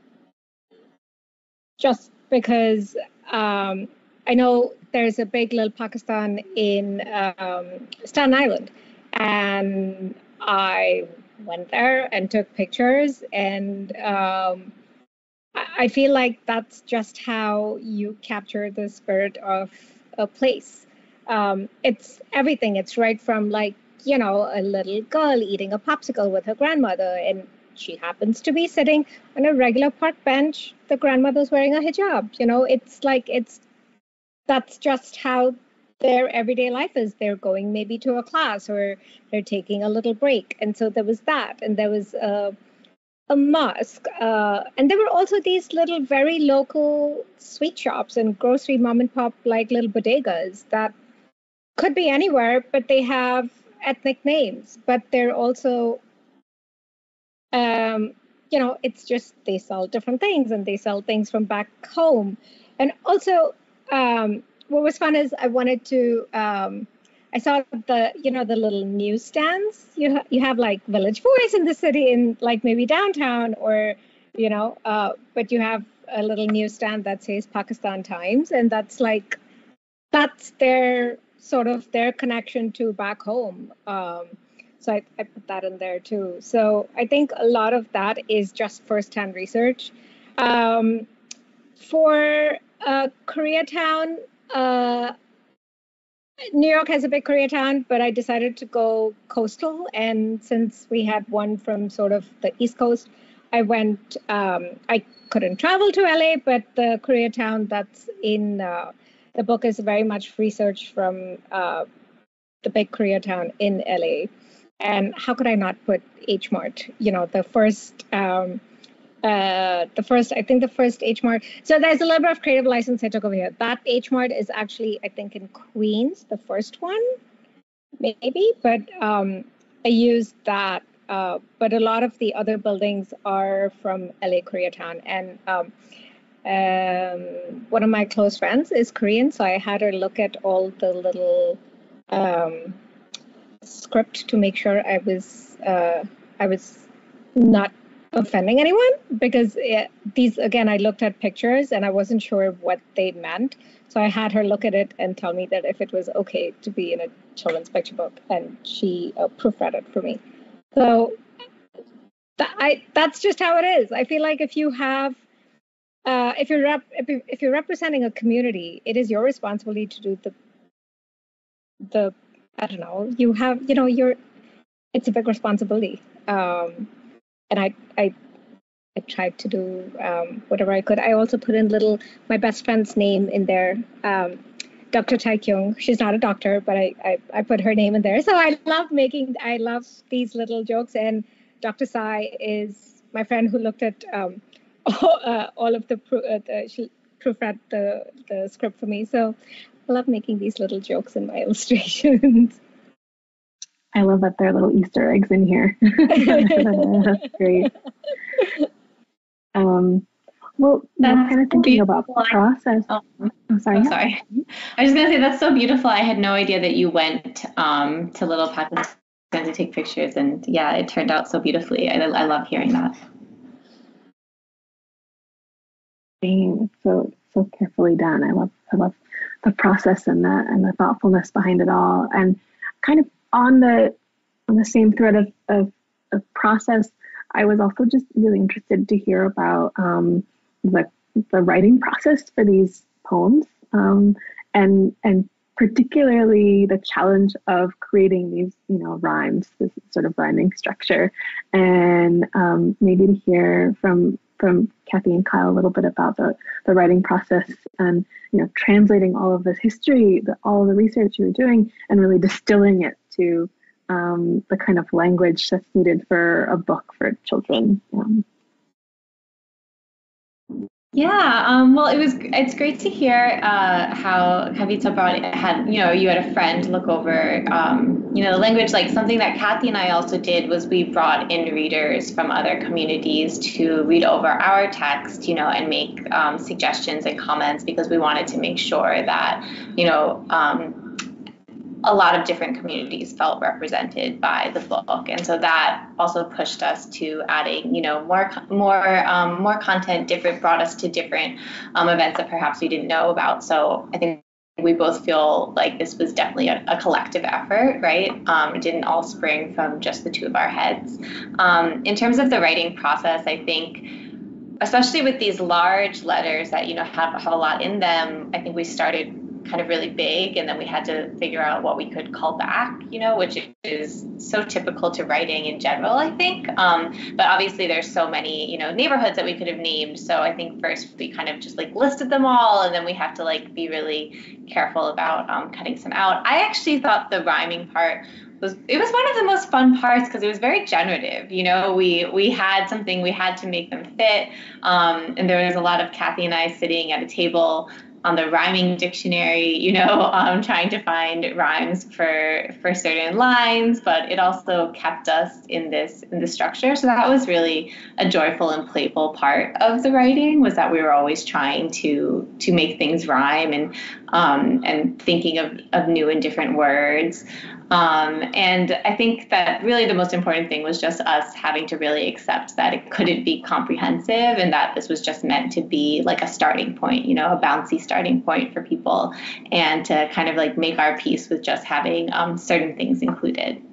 Speaker 5: just because um, I know there's a big Little Pakistan in um, Staten Island, and I went there and took pictures, and um, I feel like that's just how you capture the spirit of a place. Um, it's everything. It's right from, like, you know, a little girl eating a popsicle with her grandmother, and she happens to be sitting on a regular park bench. The grandmother's wearing a hijab. You know, it's like, it's, that's just how their everyday life is. They're going maybe to a class, or they're taking a little break. And so there was that. And there was a, a mosque. Uh, and there were also these little very local sweet shops and grocery mom and pop, like little bodegas that could be anywhere, but they have ethnic names. But they're also, um, you know, it's just they sell different things, and they sell things from back home. And also, um, what was fun is I wanted to, um, I saw the, you know, the little newsstands. You ha- you have like Village Voice in the city, in like maybe downtown, or, you know, uh, but you have a little newsstand that says Pakistan Times, and that's like, that's their sort of their connection to back home. Um, so I, I put that in there too. So I think a lot of that is just firsthand research. Um, for uh, Koreatown, uh, New York has a big Koreatown, but I decided to go coastal. And since we had one from sort of the East Coast, I went, um, I couldn't travel to L A, but the Koreatown that's in uh, the book is very much research from uh, the big Koreatown in L A. And how could I not put H Mart? You know, the first, um, uh, the first, I think the first H Mart. So there's a little bit of creative license I took over here. That H Mart is actually, I think, in Queens, the first one, maybe. But um, I used that. Uh, but a lot of the other buildings are from L A Koreatown. And um, um, one of my close friends is Korean, so I had her look at all the little um, script to make sure I was uh, I was not offending anyone, because it, these, again, I looked at pictures and I wasn't sure what they meant. So I had her look at it and tell me that if it was okay to be in a children's picture book, and she uh, proofread it for me. So th- I that's just how it is. I feel like if you have uh, if you're rep- if, you, if you're representing a community, it is your responsibility to do the the I don't know. You have you know you're it's a big responsibility, um, and I I I tried to do um, whatever I could. I also put in little my best friend's name in there. Um, Doctor Tai Kyung. She's not a doctor, but I, I, I put her name in there. So I love making, I love these little jokes. And Doctor Sai is my friend who looked at um, all, uh, all of the, uh, the she proofread the, the script for me. So I love making these little jokes in my illustrations.
Speaker 3: I love that there are little Easter eggs in here. That's great. Um, well, that's kind of thinking about the process.
Speaker 1: Oh,
Speaker 3: I'm sorry.
Speaker 1: I'm sorry. I was going to say, that's so beautiful. I had no idea that you went um, to Little Pakistan to take pictures. And yeah, it turned out so beautifully. I, I love hearing that.
Speaker 3: So, so carefully done. I love, I love the process and the, and the thoughtfulness behind it all. And kind of on the, on the same thread of, of, of process, I was also just really interested to hear about um, the the writing process for these poems, um, and and particularly the challenge of creating these, you know, rhymes, this sort of rhyming structure, and um, maybe to hear from from Kathy and Kyle a little bit about the the writing process and, you know, translating all of this history, the, all of the research you were doing, and really distilling it to Um, the kind of language that's needed for a book for children. Um,
Speaker 1: yeah, um, well, it was. It's great to hear uh, how Kavita brought it, had, you know, you had a friend look over, um, you know, the language. Like something that Kathy and I also did was we brought in readers from other communities to read over our text, you know, and make um, suggestions and comments, because we wanted to make sure that, you know, um, a lot of different communities felt represented by the book. And so that also pushed us to adding, you know, more, more, um, more content, different, brought us to different um, events that perhaps we didn't know about. So I think we both feel like this was definitely a, a collective effort, right? Um, it didn't all spring from just the two of our heads. Um, in terms of the writing process, I think, especially with these large letters that, you know, have, have a lot in them, I think we started kind of really big, and then we had to figure out what we could call back, you know, which is so typical to writing in general, I think. Um, but obviously there's so many, you know, neighborhoods that we could have named. So I think first we kind of just like listed them all, and then we have to like be really careful about um, cutting some out. I actually thought the rhyming part was, it was one of the most fun parts, because it was very generative. You know, we we had something, we had to make them fit. Um, and there was a lot of Kathy and I sitting at a table on the rhyming dictionary, you know, um, trying to find rhymes for for certain lines, but it also kept us in this in the structure. So that was really a joyful and playful part of the writing, was that we were always trying to to make things rhyme, and um, and thinking of, of new and different words. Um, and I think that really the most important thing was just us having to really accept that it couldn't be comprehensive, and that this was just meant to be like a starting point, you know, a bouncy starting point for people, and to kind of like make our peace with just having um, certain things included.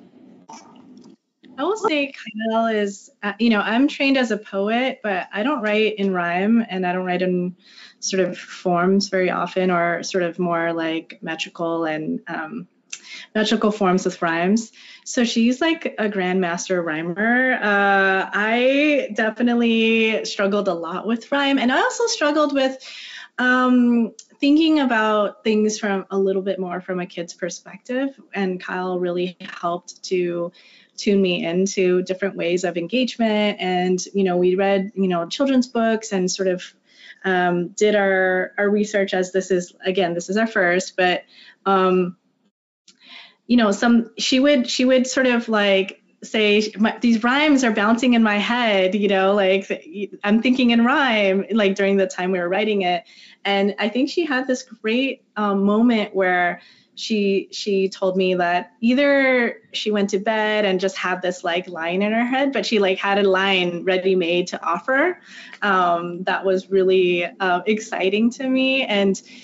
Speaker 4: I will say Kyle is, uh, you know, I'm trained as a poet, but I don't write in rhyme, and I don't write in sort of forms very often, or sort of more like metrical and um, metrical forms with rhymes. So she's like a grandmaster rhymer. Uh, I definitely struggled a lot with rhyme, and I also struggled with um, thinking about things from a little bit more from a kid's perspective. And Kyle really helped to tune me into different ways of engagement. And, you know, we read, you know, children's books, and sort of um, did our, our research, as this is, again, this is our first, but, um, you know, some, she would, she would sort of like say, my, these rhymes are bouncing in my head, you know, like I'm thinking in rhyme, like during the time we were writing it. And I think she had this great um, moment where she she told me that either she went to bed and just had this like line in her head, but she like had a line ready made to offer. Um, that was really uh, exciting to me. And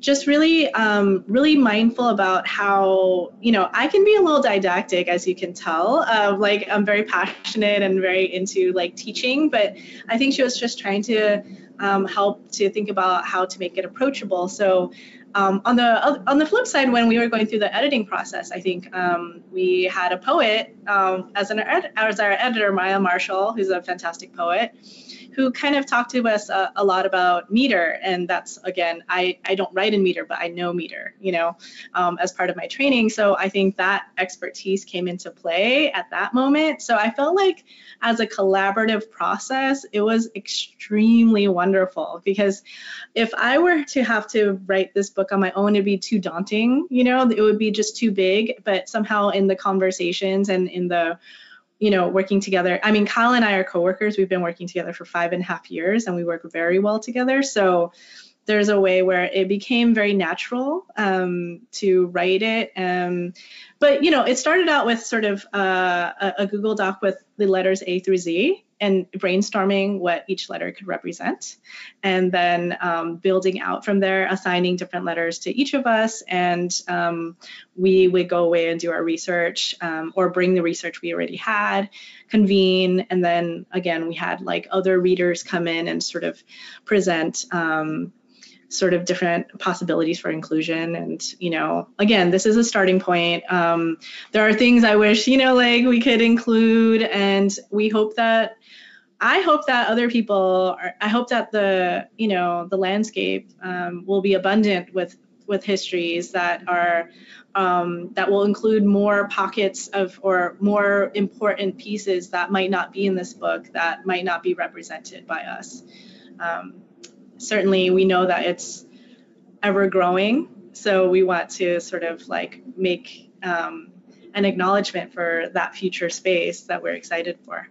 Speaker 4: just really, um, really mindful about how, you know, I can be a little didactic, as you can tell. Uh, like, I'm very passionate and very into like teaching, but I think she was just trying to um, help to think about how to make it approachable. So um, on the on the flip side, when we were going through the editing process, I think um, we had a poet um, as an ed- as our editor, Maya Marshall, who's a fantastic poet, who kind of talked to us a, a lot about meter. And that's, again, I, I don't write in meter, but I know meter, you know, um, as part of my training. So I think that expertise came into play at that moment. So I felt like as a collaborative process, it was extremely wonderful, because if I were to have to write this book on my own, it'd be too daunting, you know, it would be just too big. But somehow in the conversations and in the you know, working together. I mean, Kyle and I are coworkers. We've been working together for five and a half years, and we work very well together. So there's a way where it became very natural um, to write it. Um, but, you know, it started out with sort of uh, a, a Google Doc with the letters A through Z and brainstorming what each letter could represent. And then um, building out from there, assigning different letters to each of us. And um, we would go away and do our research um, or bring the research we already had, convene. And then again, we had like other readers come in and sort of present um, sort of different possibilities for inclusion. And, you know, again, this is a starting point. Um, there are things I wish, you know, like we could include, and we hope that, I hope that other people, are, I hope that the, you know, the landscape um, will be abundant with, with histories that are, um, that will include more pockets of, or more important pieces that might not be in this book, that might not be represented by us. Um, Certainly, we know that it's ever growing, so we want to sort of like make um, an acknowledgement for that future space that we're excited for.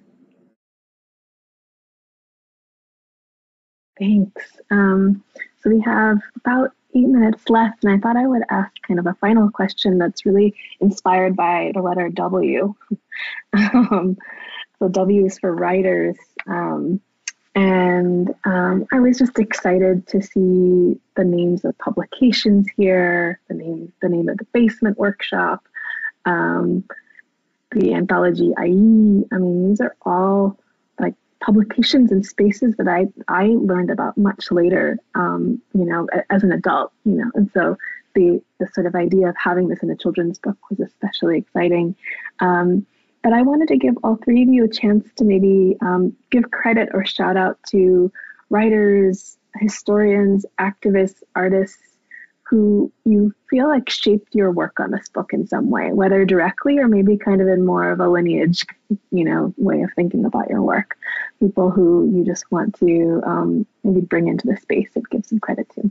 Speaker 3: Thanks. Um, so we have about eight minutes left, and I thought I would ask kind of a final question that's really inspired by the letter W. um, so W is for writers. Um, And um, I was just excited to see the names of publications here, the name, the name of the basement workshop, um, the anthology I E. I mean, these are all like publications and spaces that I, I learned about much later, um, you know, as an adult, you know, and so the, the sort of idea of having this in a children's book was especially exciting. Um, But I wanted to give all three of you a chance to maybe um, give credit or shout out to writers, historians, activists, artists who you feel like shaped your work on this book in some way, whether directly or maybe kind of in more of a lineage, you know, way of thinking about your work. People who you just want to um, maybe bring into the space and give some credit to.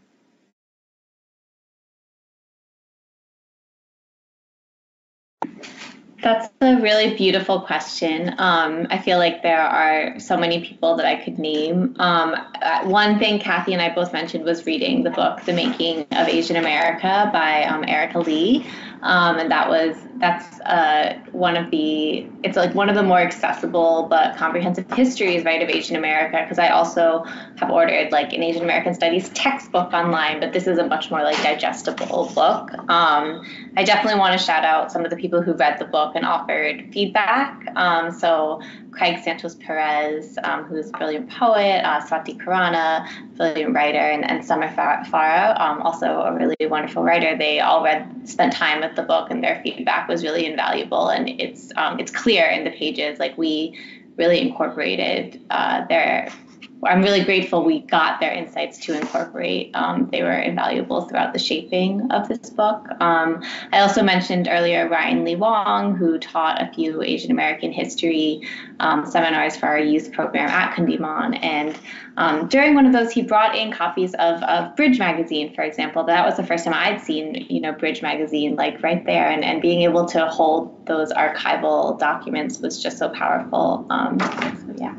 Speaker 1: That's a really beautiful question. Um, I feel like there are so many people that I could name. Um, one thing Kathy and I both mentioned was reading the book, The Making of Asian America by um, Erica Lee. Um, and that was, that's uh, one of the, it's like one of the more accessible but comprehensive histories, right, of Asian America, because I also have ordered like an Asian American Studies textbook online, but this is a much more like digestible book. Um, I definitely want to shout out some of the people who read the book and offered feedback. Um, so Craig Santos Perez, um, who's a brilliant poet, uh, Swati Khurana, brilliant writer, and, and Summer Farah, um, also a really wonderful writer. They all read, spent time with the book, and their feedback was really invaluable. And it's um, it's clear in the pages, like we really incorporated uh, their. I'm really grateful we got their insights to incorporate. Um, they were invaluable throughout the shaping of this book. Um, I also mentioned earlier Ryan Lee Wong, who taught a few Asian American history um, seminars for our youth program at Kundiman. And um, during one of those, he brought in copies of, of Bridge Magazine, for example. That was the first time I'd seen, you know, Bridge Magazine, like right there. And, and being able to hold those archival documents was just so powerful. Um, so, yeah.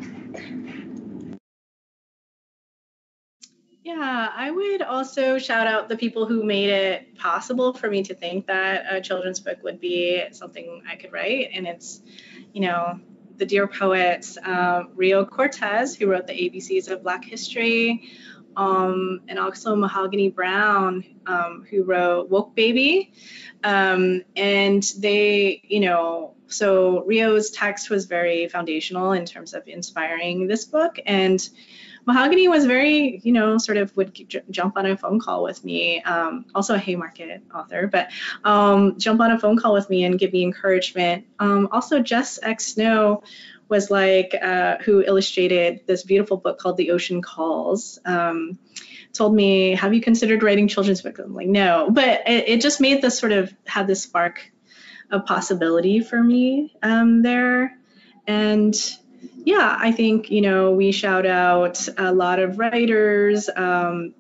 Speaker 4: Yeah, I would also shout out the people who made it possible for me to think that a children's book would be something I could write. And it's, you know, the dear poets, uh, Rio Cortez, who wrote the A B Cs of Black History, um, and also Mahogany Brown, um, who wrote Woke Baby. Um, and they, you know, so Rio's text was very foundational in terms of inspiring this book. And Mahogany was very, you know, sort of would j- jump on a phone call with me, um, also a Haymarket author, but um, jump on a phone call with me and give me encouragement. Um, also, Jess X. Snow was like, uh, who illustrated this beautiful book called The Ocean Calls, um, told me, have you considered writing children's books? I'm like, no, but it, it just made this sort of, had this spark of possibility for me um, there. And yeah, I think, you know, we shout out a lot of writers. Um,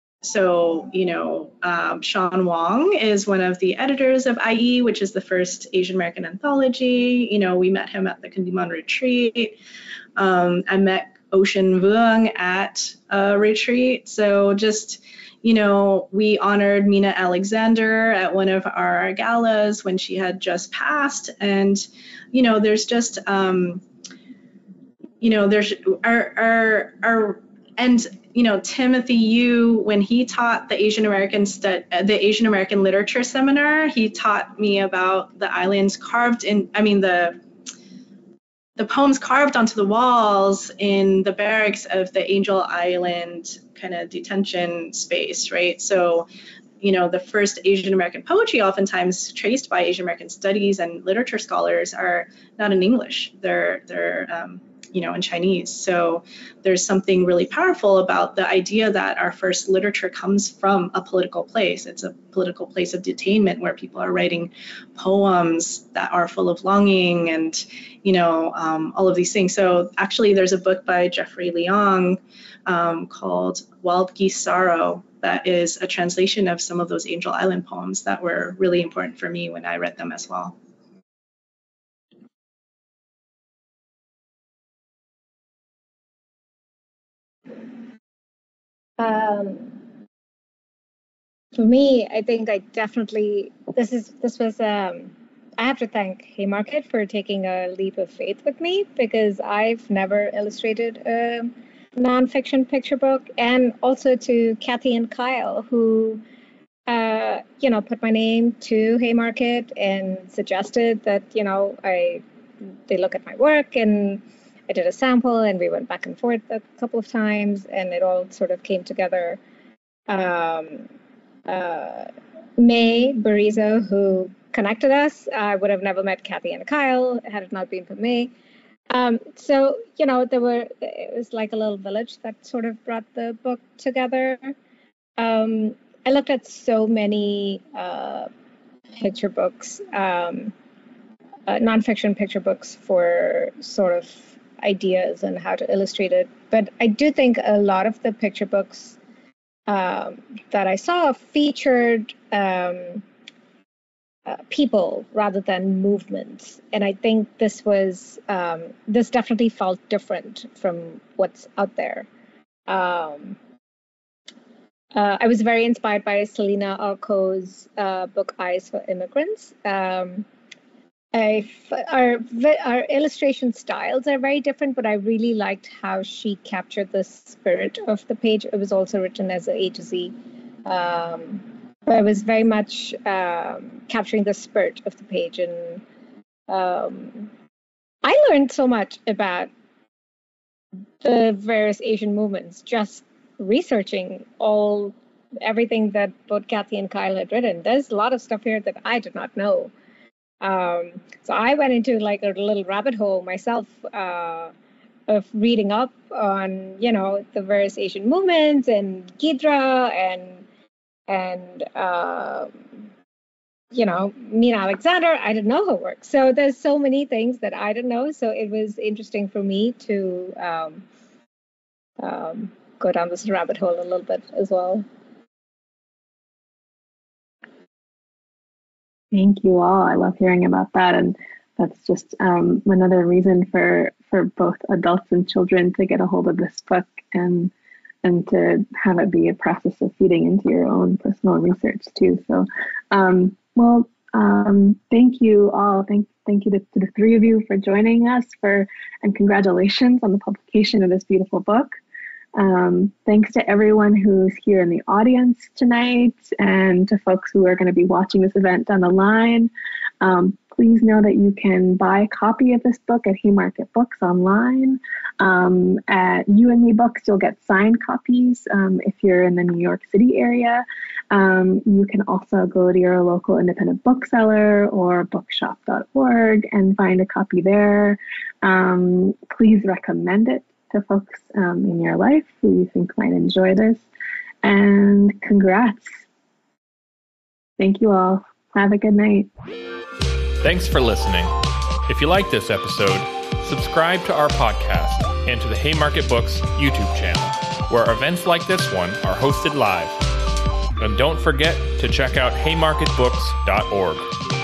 Speaker 4: so, you know, um, Sean Wong is one of the editors of I E, which is the first Asian American anthology. You know, we met him at the Kundiman retreat. Um, I met Ocean Vuong at a retreat. So just, you know, we honored Mina Alexander at one of our galas when she had just passed. And, you know, there's just, um, you know, there's our, our, our, and, you know, Timothy Yu, when he taught the Asian American stud, the Asian American literature seminar, he taught me about the islands carved in, I mean, the, the poems carved onto the walls in the barracks of the Angel Island kind of detention space, right? So, you know, the first Asian American poetry, oftentimes traced by Asian American studies and literature scholars, are not in English. They're, they're um, you know, in Chinese. So there's something really powerful about the idea that our first literature comes from a political place. It's a political place of detainment where people are writing poems that are full of longing and, you know, um, all of these things. So actually there's a book by Jeffrey Leong um, called Wild Geese Sorrow that is a translation of some of those Angel Island poems that were really important for me when I read them as well.
Speaker 5: Um, for me, I think I definitely, this is, this was, um, I have to thank Haymarket for taking a leap of faith with me, because I've never illustrated a nonfiction picture book, and also to Kathy and Kyle, who, uh, you know, put my name to Haymarket and suggested that, you know, I, they look at my work, and I did a sample, and we went back and forth a couple of times, and it all sort of came together. Um, uh, May Bariza, who connected us, I would have never met Kathy and Kyle had it not been for May. Um, so, you know, there were, it was like a little village that sort of brought the book together. Um, I looked at so many uh, picture books, um, uh, nonfiction picture books for sort of ideas and how to illustrate it. But I do think a lot of the picture books um, that I saw featured um, uh, people rather than movements. And I think this was, um, this definitely felt different from what's out there. Um, uh, I was very inspired by Selena Arco's uh, book, Eyes for Immigrants. Um, I, our, our illustration styles are very different, but I really liked how she captured the spirit of the page. It was also written as a A to Z. Um, but I was very much um, capturing the spirit of the page. And um, I learned so much about the various Asian movements just researching all everything that both Kathy and Kyle had written. There's a lot of stuff here that I did not know. Um, so I went into like a little rabbit hole myself uh, of reading up on, you know, the various Asian movements and Gidra and, and um, you know, Mina Alexander. I didn't know her work. So there's so many things that I didn't know. So it was interesting for me to um, um, go down this rabbit hole a little bit as well.
Speaker 3: Thank you all. I love hearing about that. And that's just um, another reason for, for both adults and children to get a hold of this book and and to have it be a process of feeding into your own personal research too. So, um, well, um, thank you all. Thank thank you to, to the three of you for joining us for, and congratulations on the publication of this beautiful book. Um, thanks to everyone who's here in the audience tonight and to folks who are going to be watching this event down the line. Um, please know that you can buy a copy of this book at Haymarket Books online. Um, at You and Me Books, you'll get signed copies um, if you're in the New York City area. Um, you can also go to your local independent bookseller or bookshop dot org and find a copy there. Um, please recommend it to folks um, in your life who you think might enjoy this. And congrats. Thank you all. Have a good night.
Speaker 2: Thanks for listening. If you like this episode, subscribe to our podcast and to the Haymarket Books YouTube channel, where events like this one are hosted live. And don't forget to check out haymarket books dot org.